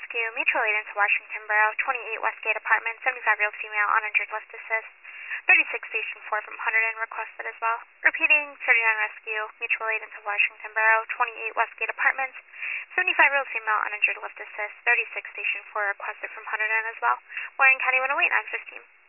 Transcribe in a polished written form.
Rescue, mutual aid into Washington Borough, 28 Westgate Apartment, 75-year-old female, uninjured, lift assist. 36 Station 4 from Hunterdon requested as well. Repeating, 39 Rescue, mutual aid into Washington Borough, 28 Westgate Apartments, 75-year-old female, uninjured, lift assist. 36 Station 4 requested from Hunterdon as well. Warren County 108, 915.